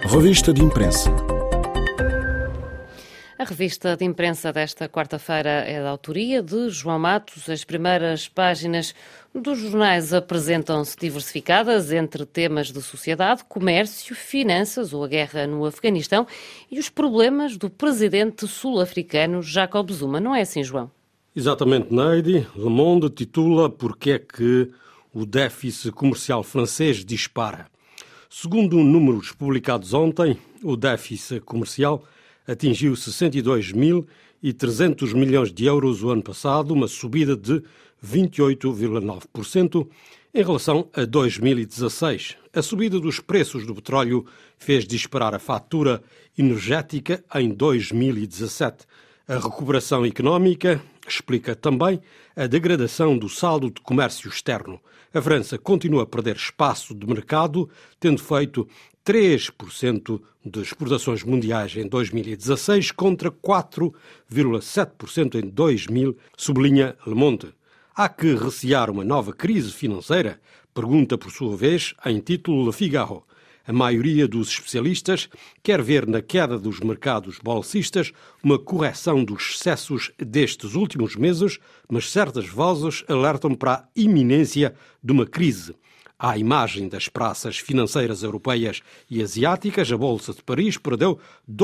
Revista de Imprensa. A revista de imprensa desta quarta-feira é da autoria de João Matos. As primeiras páginas dos jornais apresentam-se diversificadas entre temas de sociedade, comércio, finanças ou a guerra no Afeganistão e os problemas do presidente sul-africano Jacob Zuma. Não é assim, João? Exatamente, Neide. Le Monde titula "Porque é que o déficit comercial francês dispara?". Segundo números publicados ontem, o déficit comercial atingiu 62.300 milhões de euros o ano passado, uma subida de 28,9% em relação a 2016. A subida dos preços do petróleo fez disparar a fatura energética em 2017. A recuperação económica explica também a degradação do saldo de comércio externo. A França continua a perder espaço de mercado, tendo feito 3% de exportações mundiais em 2016 contra 4,7% em 2000, sublinha Le Monde. Há que recear uma nova crise financeira? Pergunta, por sua vez, em título Le Figaro. A maioria dos especialistas quer ver na queda dos mercados bolsistas uma correção dos excessos destes últimos meses, mas certas vozes alertam para a iminência de uma crise. À imagem das praças financeiras europeias e asiáticas, a Bolsa de Paris perdeu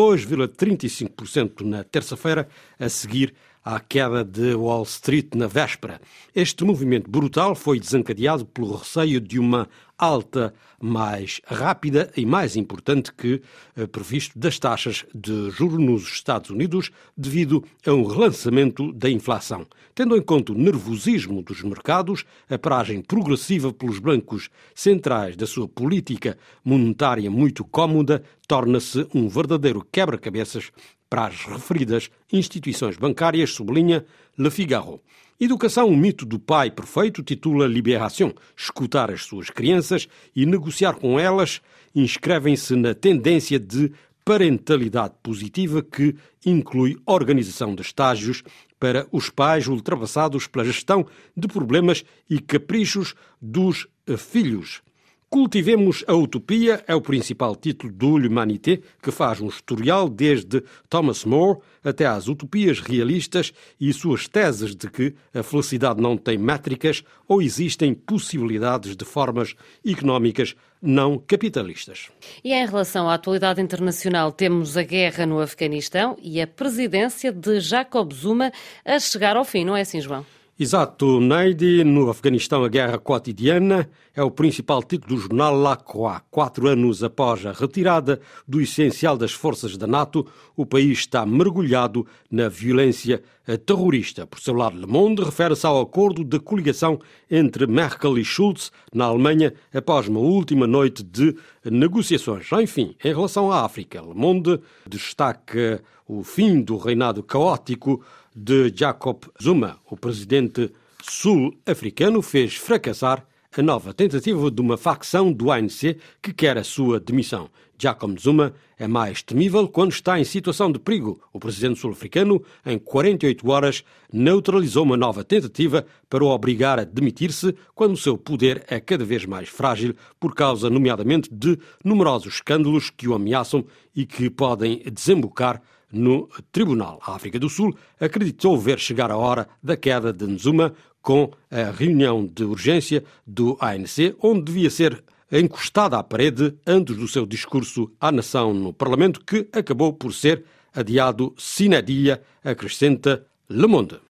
2,35% na terça-feira, a seguir à queda de Wall Street na véspera. Este movimento brutal foi desencadeado pelo receio de uma alta mais rápida e mais importante que previsto das taxas de juros nos Estados Unidos devido a um relançamento da inflação. Tendo em conta o nervosismo dos mercados, a paragem progressiva pelos bancos centrais da sua política monetária muito cómoda torna-se um verdadeiro quebra-cabeças para as referidas instituições bancárias, sublinha Le Figaro. Educação, o mito do pai perfeito, titula Libération. Escutar as suas crianças e negociar com elas inscrevem-se na tendência de parentalidade positiva que inclui organização de estágios para os pais ultrapassados pela gestão de problemas e caprichos dos filhos. Cultivemos a utopia é o principal título do L'Humanité, que faz um historial desde Thomas More até às utopias realistas e suas teses de que a felicidade não tem métricas ou existem possibilidades de formas económicas não capitalistas. E em relação à atualidade internacional, temos a guerra no Afeganistão e a presidência de Jacob Zuma a chegar ao fim, não é assim, João? Exato, Neide. No Afeganistão, a guerra cotidiana é o principal título do jornal La Croix. 4 anos após a retirada do essencial das forças da NATO, o país está mergulhado na violência terrorista. Por seu lado, Le Monde refere-se ao acordo de coligação entre Merkel e Schulz na Alemanha após uma última noite de negociações. Enfim, em relação à África, Le Monde destaca o fim do reinado caótico de Jacob Zuma. O presidente sul-africano fez fracassar a nova tentativa de uma facção do ANC que quer a sua demissão. Jacob Zuma é mais temível quando está em situação de perigo. O presidente sul-africano, em 48 horas, neutralizou uma nova tentativa para o obrigar a demitir-se quando o seu poder é cada vez mais frágil por causa, nomeadamente, de numerosos escândalos que o ameaçam e que podem desembocar no tribunal. A África do Sul acreditou ver chegar a hora da queda de Zuma com a reunião de urgência do ANC, onde devia ser encostada à parede antes do seu discurso à nação no Parlamento, que acabou por ser adiado sine die, acrescenta Le Monde.